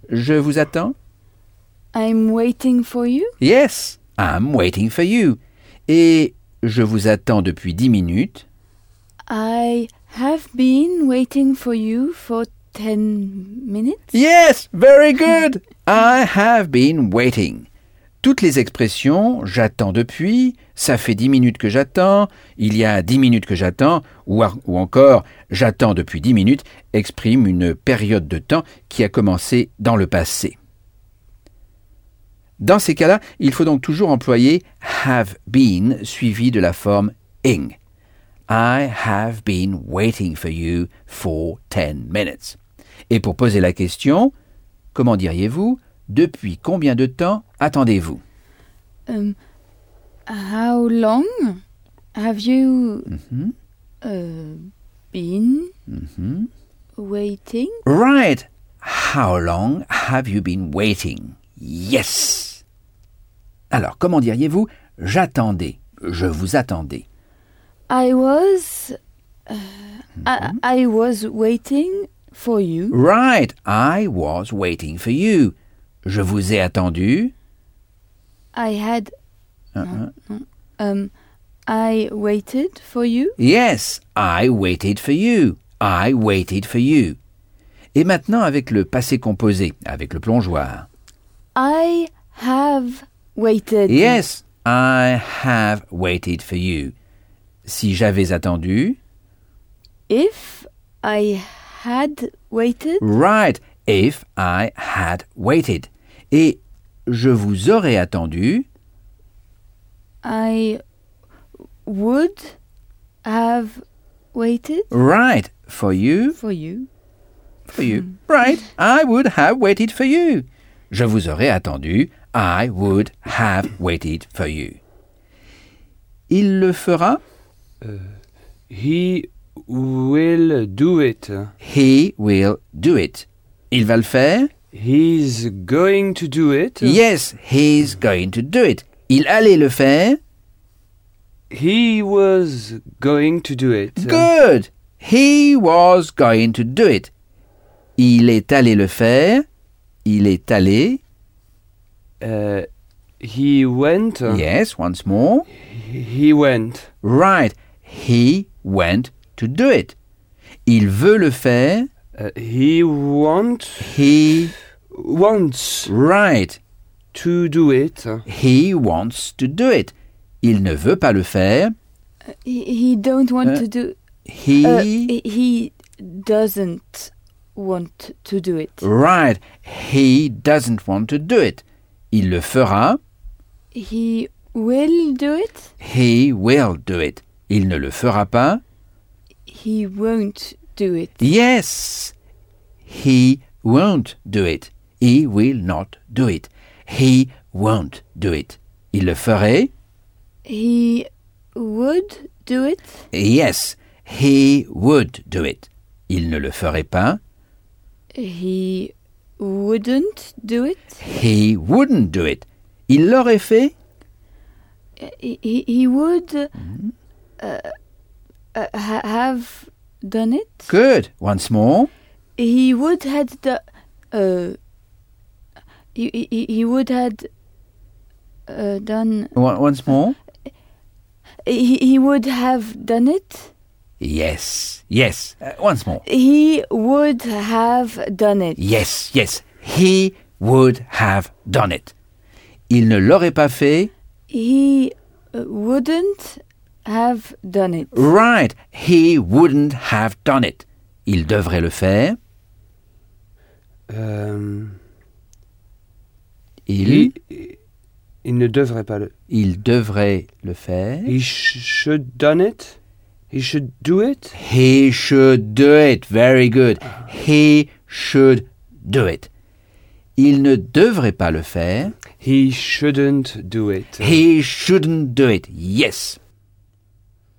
Je vous attends. I'm waiting for you. Yes, I'm waiting for you. Et je vous attends depuis 10 minutes. I have been waiting for you for 10 minutes. Yes, very good. I have been waiting. Toutes les expressions j'attends depuis, ça fait 10 minutes que j'attends, il y a 10 minutes que j'attends, ou encore j'attends depuis 10 minutes expriment une période de temps qui a commencé dans le passé. Dans ces cas-là, il faut donc toujours employer have been suivi de la forme ing. I have been waiting for you for 10 minutes. Et pour poser la question, comment diriez-vous? Depuis combien de temps attendez-vous? How long have you been waiting? Right. How long have you been waiting? Yes. Alors, comment diriez-vous? J'attendais. Je vous attendais. I was waiting for you. Right. I was waiting for you. Je vous ai attendu. I had I waited for you. Yes, I waited for you. I waited for you. Et maintenant avec le passé composé, avec le plongeoir. I have waited. Yes, I have waited for you. Si j'avais attendu. If I had waited. Right, if I had waited. Et je vous aurais attendu. I would have waited. Right, for you. For you. For you. Right, I would have waited for you. Je vous aurais attendu. I would have waited for you. Il le fera. He will do it. He will do it. Il va le faire. He's going to do it. Yes, he's going to do it. Il allait le faire. He was going to do it. Good. He was going to do it. Il est allé le faire. Il est allé. He went. Yes, once more. He went. Right. He went to do it. Il veut le faire. He wants. Right. To do it. He wants to do it. Il ne veut pas le faire. He don't want to do. He doesn't want to do it. Right. He doesn't want to do it. Il le fera. He will do it. He will do it. Il ne le fera pas. He won't do it. Yes. He won't do it. He will not do it. He won't do it. Il le ferait. He would do it. Yes. He would do it. Il ne le ferait pas. He wouldn't do it. He wouldn't do it. Il l'aurait fait. He would have done it. Good. Once more. He would had he would had done. Once more. He would have done it. Yes. Yes. Once more. He would have done it. Yes. Yes. He would have done it. Il ne l'aurait pas fait. He wouldn't have done it. Right. He wouldn't have done it. Il devrait le faire. Il ne devrait pas le. Il devrait le faire. He should done it. He should do it. He should do it. Very good. He should do it. Il ne devrait pas le faire. He shouldn't do it. He shouldn't do it. Yes.